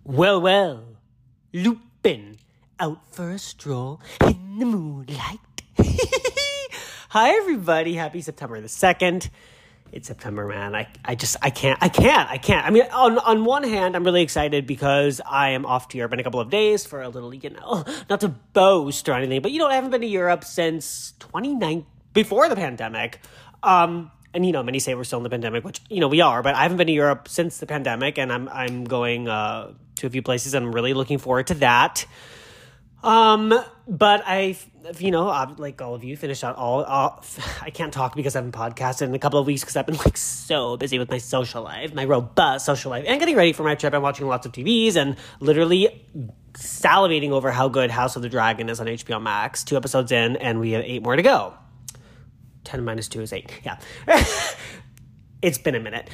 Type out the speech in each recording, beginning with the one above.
Well, Lupin, out for a stroll in the moonlight. Hi, everybody. Happy September the 2nd. It's September, man. I can't. I mean, on one hand, I'm really excited because I am off to Europe in a couple of days for a little, not to boast or anything, but, I haven't been to Europe since 2019, before the pandemic. And, many say we're still in the pandemic, which, we are, but I haven't been to Europe since the pandemic, and I'm going to a few places, and I'm really looking forward to that. But like all of you, finished out I can't talk because I haven't podcasted in a couple of weeks because I've been so busy with my social life, my robust social life, and getting ready for my trip. I'm watching lots of TVs and literally salivating over how good House of the Dragon is on HBO Max. 2 episodes in, and we have 8 more to go. 10 minus 2 is 8. Yeah. It's been a minute.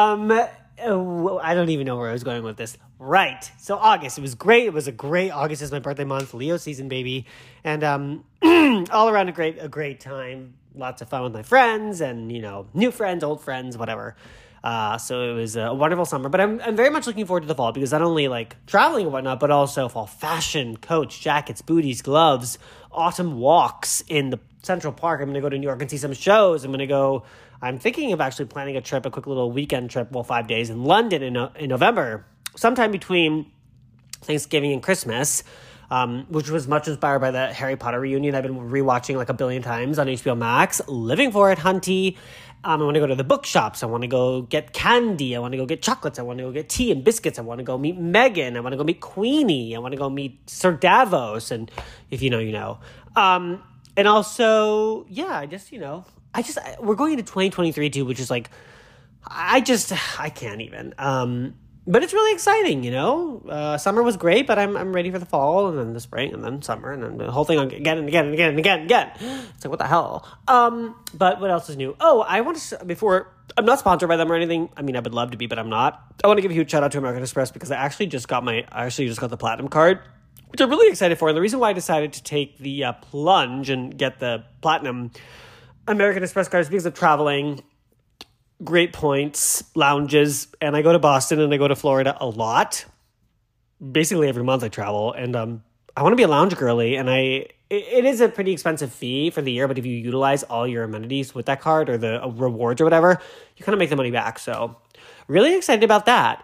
I don't even know where I was going with this. Right. So August, it was great. It was a great August is my birthday month, Leo season, baby. And all around a great time. Lots of fun with my friends and, new friends, old friends, whatever. So it was a wonderful summer. But I'm very much looking forward to the fall because not only traveling and whatnot, but also fall fashion, coats, jackets, booties, gloves, autumn walks in the Central Park. I'm going to go to New York and see some shows. I'm thinking of actually planning a quick little weekend trip, 5 days in London in November, sometime between Thanksgiving and Christmas, which was much inspired by the Harry Potter reunion I've been rewatching a billion times on HBO Max. Living for it, hunty. I want to go to the bookshops. I want to go get candy. I want to go get chocolates. I want to go get tea and biscuits. I want to go meet Meghan. I want to go meet Queenie. I want to go meet Sir Davos. And if you know, you know. And also, yeah, we're going into 2023 too, which is I can't even. But it's really exciting, Summer was great, but I'm ready for the fall and then the spring and then summer and then the whole thing again and again and again and again and again. It's what the hell? But what else is new? Oh, I want to, I'm not sponsored by them or anything. I mean, I would love to be, but I'm not. I want to give a huge shout out to American Express because I actually just got the Platinum card, which I'm really excited for. And the reason why I decided to take the plunge and get the Platinum American Express card is because of traveling, great points, lounges, and I go to Boston and I go to Florida a lot. Basically every month I travel, and I want to be a lounge girly, and it is a pretty expensive fee for the year, but if you utilize all your amenities with that card or the rewards or whatever, you kind of make the money back. So really excited about that.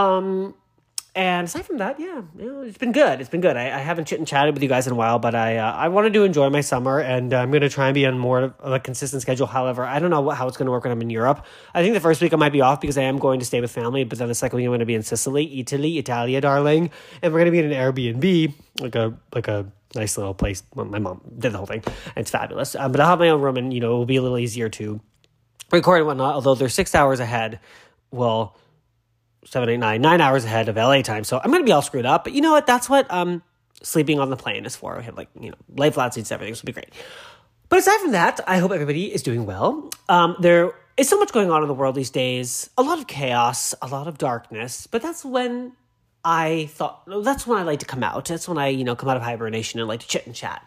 And aside from that, it's been good. It's been good. I haven't chit and chatted with you guys in a while, but I wanted to enjoy my summer, and I'm going to try and be on more of a consistent schedule. However, I don't know how it's going to work when I'm in Europe. I think the first week I might be off because I am going to stay with family, but then the second week I'm going to be in Italia, darling, and we're going to be in an Airbnb, like a nice little place. Well, my mom did the whole thing, and it's fabulous. But I'll have my own room, and, it will be a little easier to record and whatnot, although they're 6 hours ahead. Well, 7, 8, 9 hours ahead of LA time. So I'm going to be all screwed up. But you know what? That's what sleeping on the plane is for. I have lay flat seats, everything. So it'll be great. But aside from that, I hope everybody is doing well. There is so much going on in the world these days. A lot of chaos, a lot of darkness. But that's when I like to come out. That's when I, come out of hibernation and like to chit and chat.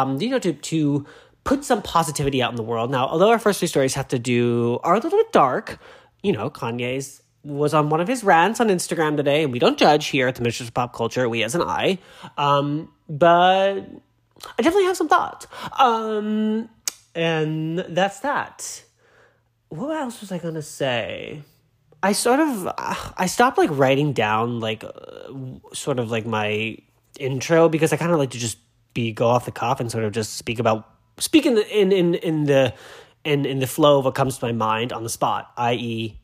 To put some positivity out in the world. Now, although our first 3 stories are a little bit dark, Kanye's was on one of his rants on Instagram today, and we don't judge here at the Mistress of Pop Culture, we as an I, but I definitely have some thoughts, and that's that. What else was I gonna say? I stopped writing down sort of my intro because I kind of like to just go off the cuff and sort of just speak in the flow of what comes to my mind on the spot, i.e.,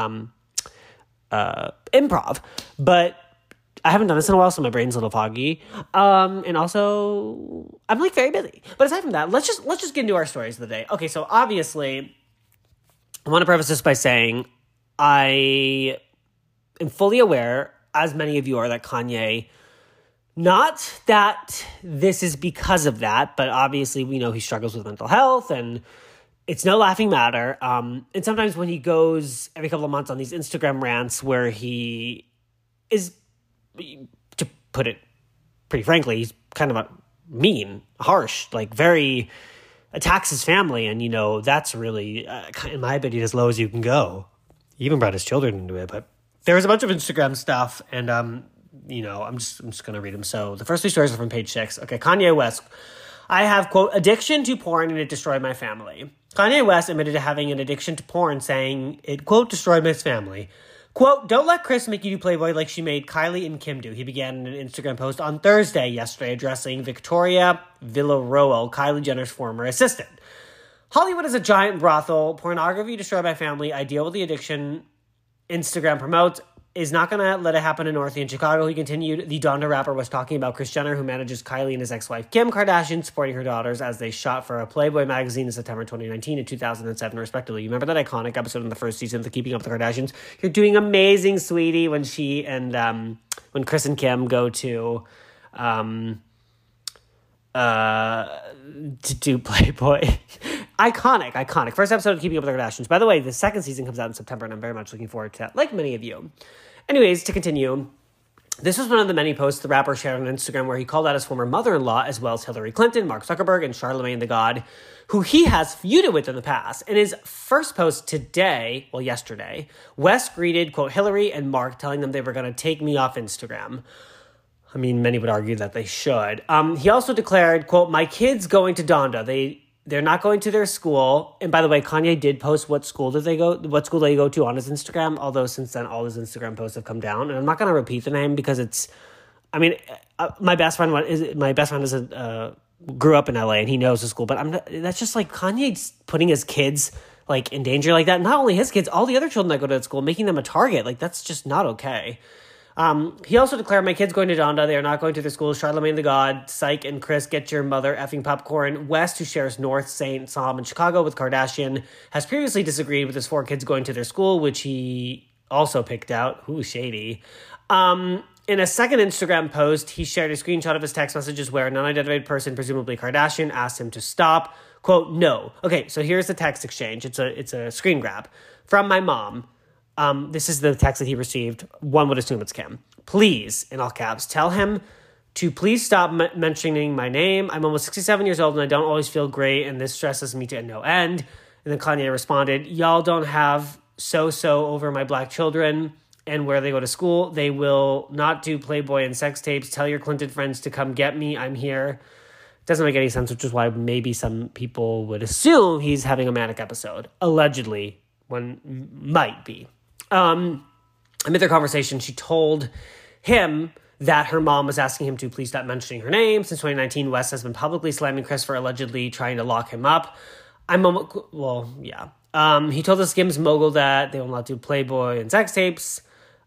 improv, but I haven't done this in a while, so my brain's a little foggy. And also I'm very busy. But aside from that, let's just get into our stories of the day. Okay, so obviously I want to preface this by saying I am fully aware, as many of you are, that Kanye, not that this is because of that, but obviously we know he struggles with mental health, and it's no laughing matter. And sometimes when he goes every couple of months on these Instagram rants where he is, to put it pretty frankly, he's kind of mean, harsh, very attacks his family. And, that's really, in my opinion, as low as you can go. He even brought his children into it. But there was a bunch of Instagram stuff, and I'm just going to read them. So the first 3 stories are from page 6. Okay, Kanye West. I have, quote, addiction to porn and it destroyed my family. Kanye West admitted to having an addiction to porn, saying it, quote, destroyed his family. Quote, don't let Kris make you do Playboy like she made Kylie and Kim do. He began an Instagram post on Thursday, yesterday, addressing Victoria Villarroel, Kylie Jenner's former assistant. Hollywood is a giant brothel. Pornography destroyed my family. I deal with the addiction Instagram promotes. Is not going to let it happen in Northie in Chicago. He continued, the Donda rapper was talking about Kris Jenner, who manages Kylie and his ex-wife Kim Kardashian, supporting her daughters as they shot for a Playboy magazine in September 2019 and 2007, respectively. You remember that iconic episode in the first season of the Keeping Up with the Kardashians? You're doing amazing, sweetie, when she and when Kris and Kim go to do Playboy. Iconic. First episode of Keeping Up with the Kardashians. By the way, the second season comes out in September, and I'm very much looking forward to that, like many of you. Anyways, to continue, this was one of the many posts the rapper shared on Instagram where he called out his former mother-in-law, as well as Hillary Clinton, Mark Zuckerberg, and Charlamagne the God, who he has feuded with in the past. In his first post yesterday, West greeted, quote, Hillary and Mark, telling them they were going to take me off Instagram. I mean, many would argue that they should. He also declared, quote, my kid's going to Donda. They're not going to their school. And by the way, Kanye did post what school they go to on his Instagram, although since then all his Instagram posts have come down. And I'm not going to repeat the name because my best friend grew up in LA and he knows the school, but that's just like Kanye's putting his kids like in danger like that. Not only his kids, all the other children that go to that school, making them a target. Like that's just not okay. He also declared, my kid's going to Donda. They are not going to their school. Charlamagne the God, Psych, and Kris, get your mother effing popcorn. West, who shares North, St. Sam, and Chicago with Kardashian, has previously disagreed with his 4 kids going to their school, which he also picked out. Ooh, shady. In a second Instagram post, he shared a screenshot of his text messages where an unidentified person, presumably Kardashian, asked him to stop. Quote, no. Okay, so here's the text exchange. It's a screen grab. From my mom. This is the text that he received. One would assume it's Kim. Please, in all caps, tell him to please stop mentioning my name. I'm almost 67 years old and I don't always feel great and this stresses me to no end. And then Kanye responded, y'all don't have so over my black children and where they go to school. They will not do Playboy and sex tapes. Tell your Clinton friends to come get me. I'm here. Doesn't make any sense, which is why maybe some people would assume he's having a manic episode. Allegedly, one might be. Amid their conversation, she told him that her mom was asking him to please stop mentioning her name. Since 2019, West has been publicly slamming Kris for allegedly trying to lock him up. He told the Skims mogul that they will not do Playboy and sex tapes.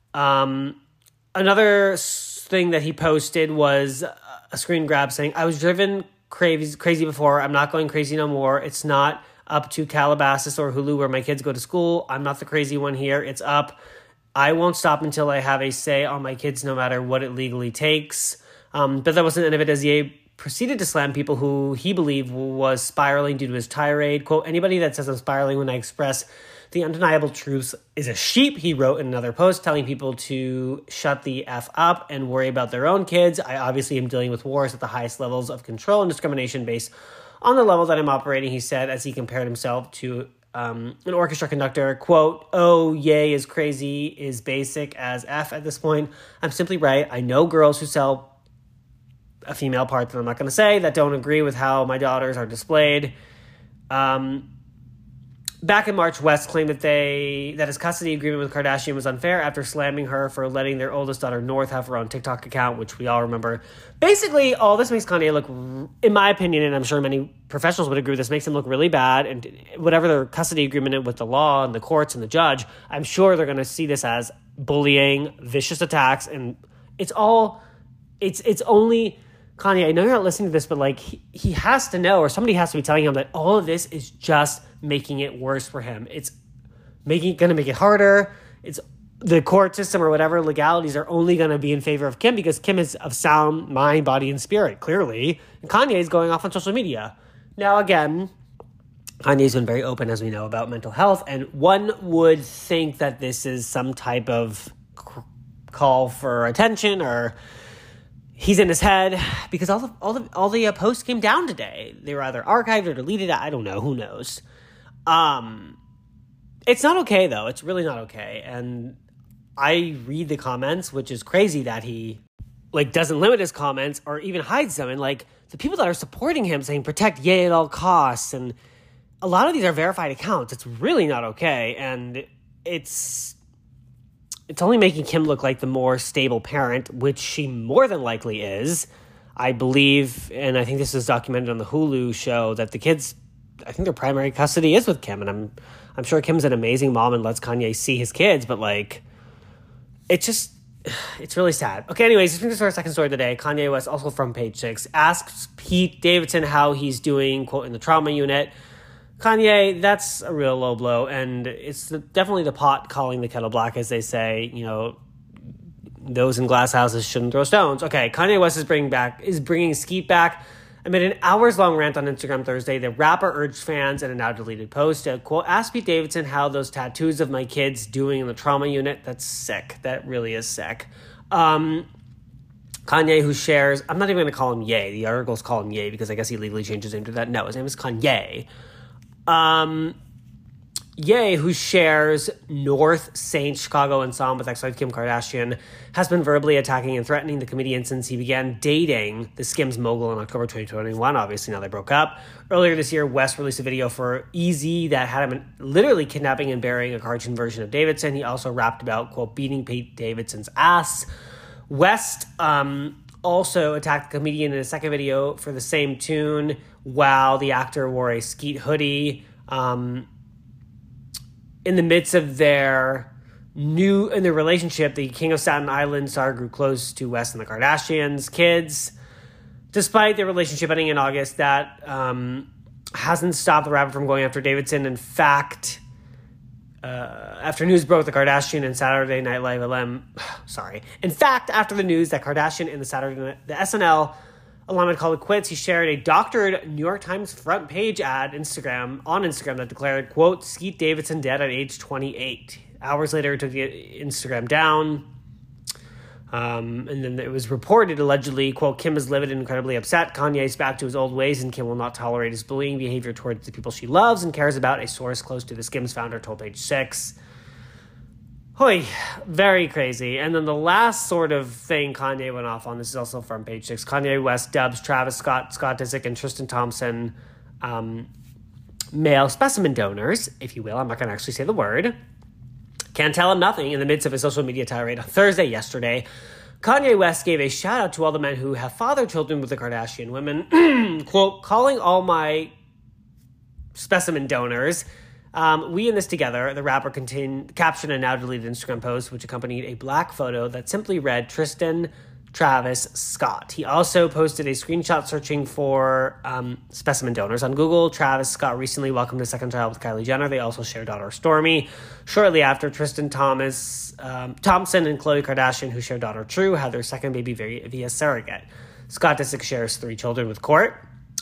Another thing that he posted was a screen grab saying, I was driven crazy before. I'm not going crazy no more. It's not up to Calabasas or Hulu where my kids go to school. I'm not the crazy one here. It's up. I won't stop until I have a say on my kids no matter what it legally takes. But that wasn't the end of it, as he proceeded to slam people who he believed was spiraling due to his tirade. Quote, anybody that says I'm spiraling when I express the undeniable truths is a sheep, he wrote in another post, telling people to shut the F up and worry about their own kids. I obviously am dealing with wars at the highest levels of control and discrimination based on the level that I'm operating, he said, as he compared himself to an orchestra conductor. Quote, oh, yay is crazy, is basic as F at this point. I'm simply right. I know girls who sell a female part that I'm not going to say that don't agree with how my daughters are displayed. Back in March, West claimed that his custody agreement with Kardashian was unfair after slamming her for letting their oldest daughter, North, have her own TikTok account, which we all remember. Basically, all this makes Kanye look, in my opinion, and I'm sure many professionals would agree with this, makes him look really bad. And whatever their custody agreement with the law and the courts and the judge, I'm sure they're going to see this as bullying, vicious attacks, and it's only... Kanye, I know you're not listening to this, but like he has to know, or somebody has to be telling him that all of this is just making it worse for him. It's going to make it harder. It's the court system or whatever legalities are only going to be in favor of Kim because Kim is of sound mind, body, and spirit, clearly. And Kanye is going off on social media. Now, again, Kanye's been very open, as we know, about mental health, and one would think that this is some type of call for attention or he's in his head because all the posts came down today. They were either archived or deleted. I don't know. Who knows? It's not okay though. It's really not okay. And I read the comments, which is crazy that he like doesn't limit his comments or even hides them. And like the people that are supporting him saying protect Ye at all costs, and a lot of these are verified accounts. It's really not okay, and it's only making Kim look like the more stable parent, which she more than likely is. I believe, and I think this is documented on the Hulu show, that the kids, I think their primary custody is with Kim, and I'm sure Kim's an amazing mom and lets Kanye see his kids, but like, it's really sad. Okay, anyways, this brings us to our second story today. Kanye West, also from Page Six, asks Pete Davidson how he's doing, quote, in the trauma unit. Kanye, that's a real low blow, and it's definitely the pot calling the kettle black, as they say. You know, those in glass houses shouldn't throw stones. Okay, Kanye West is bringing Skeet back. Amid an hours-long rant on Instagram Thursday, the rapper urged fans in a now-deleted post to, quote, ask Pete Davidson how those tattoos of my kids doing in the trauma unit. That's sick. That really is sick. Kanye, who shares, I'm not even going to call him Ye. The articles call him Ye because I guess he legally changed his name to that. No, his name is Kanye. Ye, who shares North Saint Chicago and Psalm with ex-wife Kim Kardashian, has been verbally attacking and threatening the comedian since he began dating the Skims mogul in October 2021. Obviously, now they broke up. Earlier this year, West released a video for Easy that had him literally kidnapping and burying a cartoon version of Davidson. He also rapped about, quote, beating Pete Davidson's ass. West also attacked the comedian in a second video for the same tune, while the actor wore a Skeet hoodie. In the midst of their relationship, the King of Staten Island star grew close to West and the Kardashians' kids. Despite their relationship ending in August, that hasn't stopped the rapper from going after Davidson. In fact, after news broke, the Kardashian and Saturday Night Live In fact, after the news that Kardashian and the SNL alum called it quits, he shared a doctored New York Times front page ad on Instagram that declared, quote, Skeet Davidson dead at age 28. Hours later, he took the Instagram down. And then it was reported, allegedly, quote, Kim is livid and incredibly upset. Kanye's back to his old ways, and Kim will not tolerate his bullying behavior towards the people she loves and cares about, a source close to the Skims founder told Page Six. Hoy, very crazy. And then the last sort of thing Kanye went off on, this is also from Page Six. Kanye West dubs Travis Scott, Scott Disick, and Tristan Thompson male specimen donors, if you will. I'm not going to actually say the word. Can't tell him nothing. In the midst of a social media tirade on Thursday yesterday, Kanye West gave a shout out to all the men who have fathered children with the Kardashian women, quote, calling all my specimen donors. We in this together, the rapper captioned a now deleted Instagram post, which accompanied a black photo that simply read Tristan Travis Scott. He also posted a screenshot searching for specimen donors on Google. Travis Scott recently welcomed his second child with Kylie Jenner. They also share daughter Stormi. Shortly after, Tristan Thompson and Khloe Kardashian, who share daughter True, had their second baby via surrogate. Scott Disick shares 3 children with Court.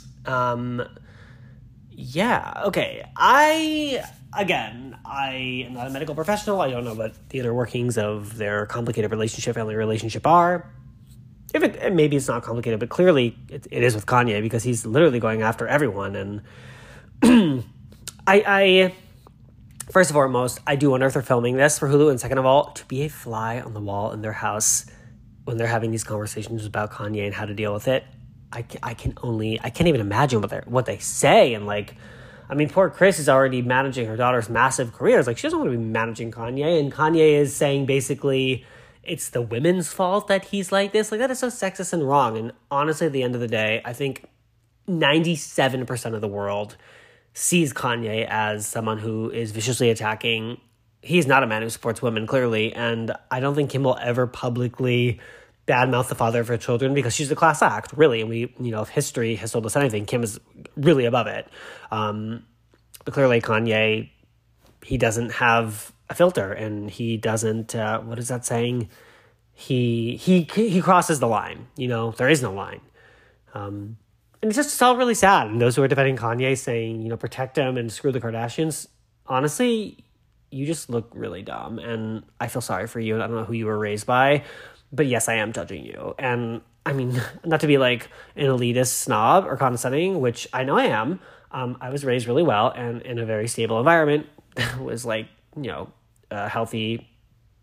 Yeah, okay. I am not a medical professional. I don't know what the inner workings of their complicated family relationship are. Maybe it's not complicated, but clearly it is with Kanye, because he's literally going after everyone. And I first and foremost, I do wonder if they're filming this for Hulu, and second of all, to be a fly on the wall in their house when they're having these conversations about Kanye and how to deal with it. I can't even imagine what they say. And like, I mean, poor Kris is already managing her daughter's massive careers. Like, she doesn't want to be managing Kanye, and Kanye is saying basically it's the women's fault that he's like this. Like, that is so sexist and wrong. And honestly, at the end of the day, I think 97% of the world sees Kanye as someone who is viciously attacking. He's not a man who supports women, clearly, and I don't think Kim will ever publicly badmouth the father of her children, because she's a class act, really. And we, if history has told us anything, Kim is really above it. But clearly Kanye, he doesn't have a filter, and he doesn't, what is that saying? He crosses the line, there is no line. And it's all really sad. And those who are defending Kanye saying, protect him and screw the Kardashians, honestly, you just look really dumb. And I feel sorry for you. And I don't know who you were raised by, but yes, I am judging you. And I mean, not to be like an elitist snob or condescending, which I know I am. I was raised really well and in a very stable environment. Was like, healthy,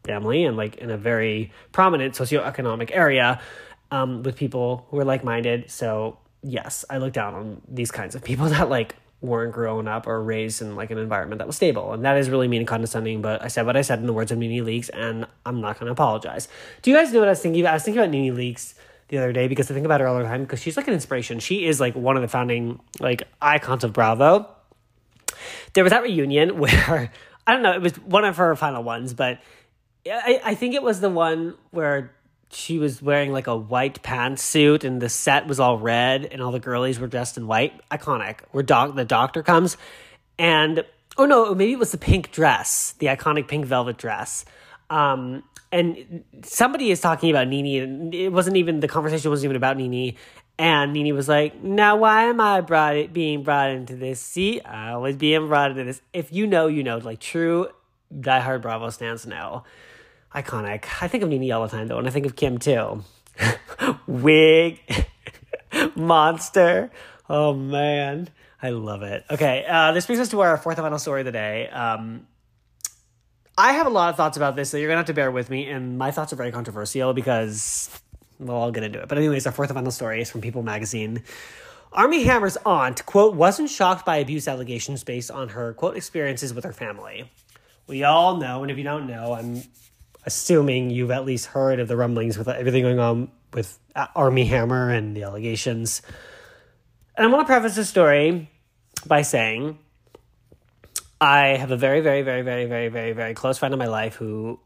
family and like in a very prominent socioeconomic area with people who are like-minded. So yes, I look down on these kinds of people that like weren't grown up or raised in like an environment that was stable. And that is really mean and condescending, but I said what I said in the words of Nene Leakes, and I'm not going to apologize. Do you guys know what I was thinking about? I was thinking about Nene Leakes the other day because I think about her all the time because she's like an inspiration. She is like one of the founding like icons of Bravo. There was that reunion where, I don't know, it was one of her final ones, but I think it was the one where she was wearing like a white pantsuit and the set was all red and all the girlies were dressed in white. Iconic. Where the doctor comes and, oh no, maybe it was the pink dress, the iconic pink velvet dress. And somebody is talking about Nene, and the conversation wasn't even about Nene. And Nene was like, now why am I being brought into this? See, I was being brought into this. If you know, you know, like true diehard Bravo stans know. Iconic. I think of Nene all the time, though, and I think of Kim, too. Wig. Monster. Oh, man. I love it. Okay, this brings us to our fourth and final story of the day. I have a lot of thoughts about this, so you're going to have to bear with me, and my thoughts are very controversial because, well, I'll get into it. But anyways, our fourth and final story is from People magazine. Armie Hammer's aunt, quote, wasn't shocked by abuse allegations based on her, quote, experiences with her family. We all know, and if you don't know, I'm assuming you've at least heard of the rumblings with everything going on with Armie Hammer and the allegations. And I want to preface this story by saying I have a very, very, very, very, very, very, very close friend in my life who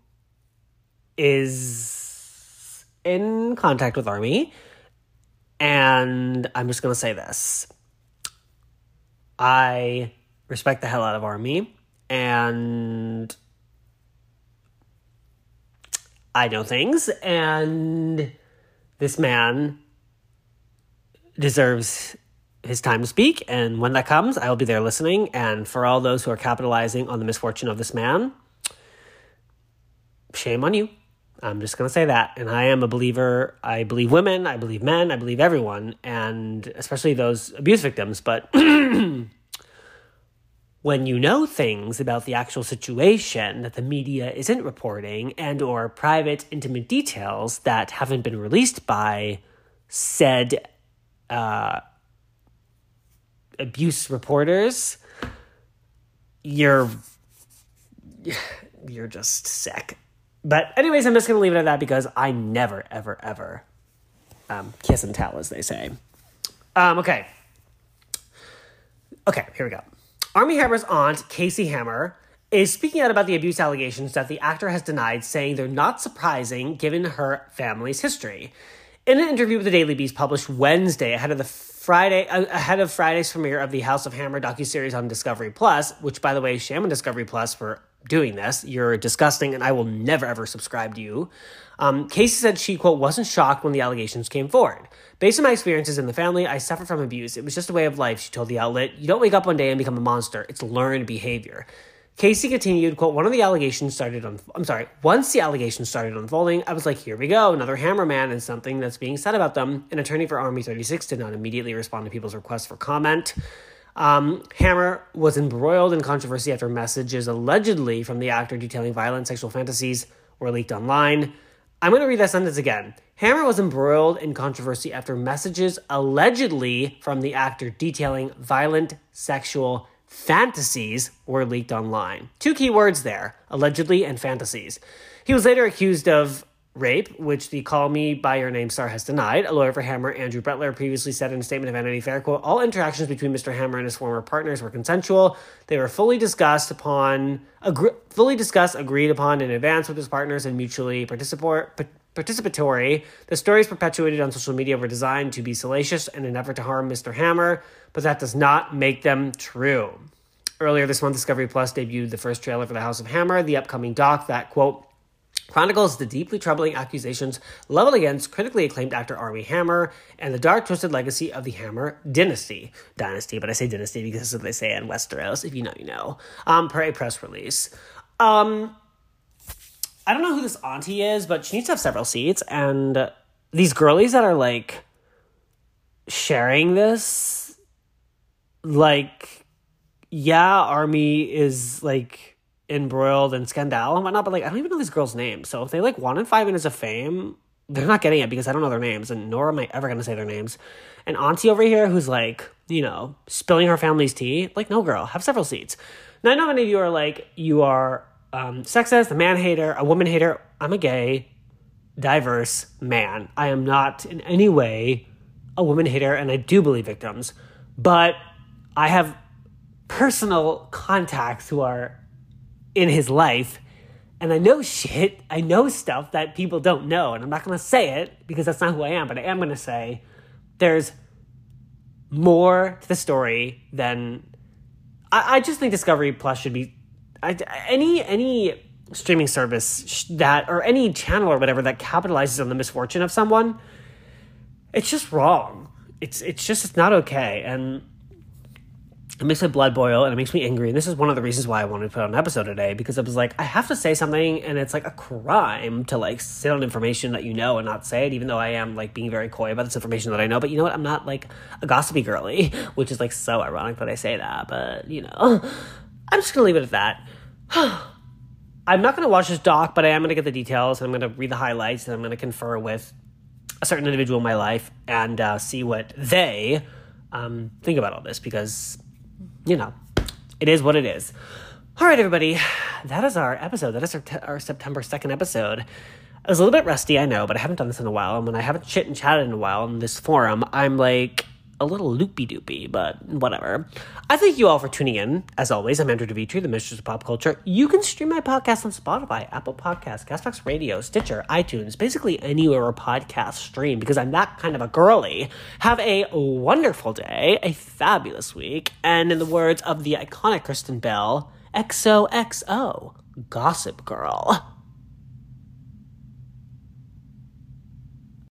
is in contact with Armie. And I'm just going to say this. I respect the hell out of Armie. And I know things, and this man deserves his time to speak, and when that comes, I will be there listening, and for all those who are capitalizing on the misfortune of this man, shame on you. I'm just going to say that, and I am a believer. I believe women, I believe men, I believe everyone, and especially those abuse victims, but when you know things about the actual situation that the media isn't reporting and or private, intimate details that haven't been released by said abuse reporters, you're just sick. But anyways, I'm just going to leave it at that because I never, ever, ever kiss and tell, as they say. Okay, here we go. Armie Hammer's aunt, Casey Hammer, is speaking out about the abuse allegations that the actor has denied, saying they're not surprising given her family's history. In an interview with the Daily Beast published Wednesday ahead of Friday's premiere of the House of Hammer docuseries on Discovery Plus, which, by the way, shame on Discovery Plus for doing this. You're disgusting, and I will never, ever subscribe to you. Casey said she, quote, wasn't shocked when the allegations came forward. Based on my experiences in the family, I suffered from abuse. It was just a way of life, she told the outlet. You don't wake up one day and become a monster. It's learned behavior. Casey continued, quote, once the allegations started unfolding, I was like, here we go, another Hammer man and something that's being said about them. An attorney for Army 36 did not immediately respond to people's requests for comment. Hammer was embroiled in controversy after messages allegedly from the actor detailing violent sexual fantasies were leaked online. I'm going to read that sentence again. Hammer was embroiled in controversy after messages allegedly from the actor detailing violent sexual fantasies were leaked online. Two key words there, allegedly and fantasies. He was later accused of rape, which the Call Me By Your Name star has denied. A lawyer for Hammer, Andrew Bretler, previously said in a statement of Vanity Fair, quote, all interactions between Mr. Hammer and his former partners were consensual. They were fully discussed, agreed upon in advance with his partners and mutually participatory. The stories perpetuated on social media were designed to be salacious in an effort to harm Mr. Hammer, but that does not make them true. Earlier this month, Discovery Plus debuted the first trailer for the House of Hammer, the upcoming doc that, quote, chronicles the deeply troubling accusations leveled against critically acclaimed actor Armie Hammer and the dark, twisted legacy of the Hammer dynasty, but I say dynasty because that's what they say in Westeros, if you know, you know, per a press release. I don't know who this auntie is, but she needs to have several seats, and these girlies that are, like, sharing this, like, yeah, Armie is, like, embroiled in scandal and whatnot, but like I don't even know these girls' names. So if they like wanted 5 minutes of fame, they're not getting it because I don't know their names, and nor am I ever gonna say their names. And auntie over here who's like, spilling her family's tea, like, no, girl, have several seats. Now I know many of you are like, you are sexist, a man hater, a woman hater. I'm a gay, diverse man. I am not in any way a woman hater, and I do believe victims, but I have personal contacts who are in his life, and I know shit. I know stuff that people don't know, and I'm not going to say it because that's not who I am, but I am going to say there's more to the story than... I just think Discovery Plus should be... Any streaming service that, or any channel or whatever that capitalizes on the misfortune of someone, it's just wrong. It's not okay, and it makes my blood boil, and it makes me angry. And this is one of the reasons why I wanted to put out an episode today, because I was like, I have to say something, and it's like a crime to like sit on information that you know and not say it, even though I am like being very coy about this information that I know. But you know what? I'm not like a gossipy girly, which is like so ironic that I say that. But I'm just gonna leave it at that. I'm not gonna watch this doc, but I am gonna get the details, and I'm gonna read the highlights, and I'm gonna confer with a certain individual in my life and see what they think about all this, because it is what it is. All right, everybody, that is our episode. That is our September 2nd episode. I was a little bit rusty, I know, but I haven't done this in a while. And when I haven't chit and chatted in a while in this forum, I'm like a little loopy-doopy, but whatever. I thank you all for tuning in. As always, I'm Andrew DeVitri, the Mistress of Pop Culture. You can stream my podcast on Spotify, Apple Podcasts, Castbox Radio, Stitcher, iTunes, basically anywhere a podcast stream, because I'm that kind of a girly. Have a wonderful day, a fabulous week, and in the words of the iconic Kristen Bell, XOXO, Gossip Girl.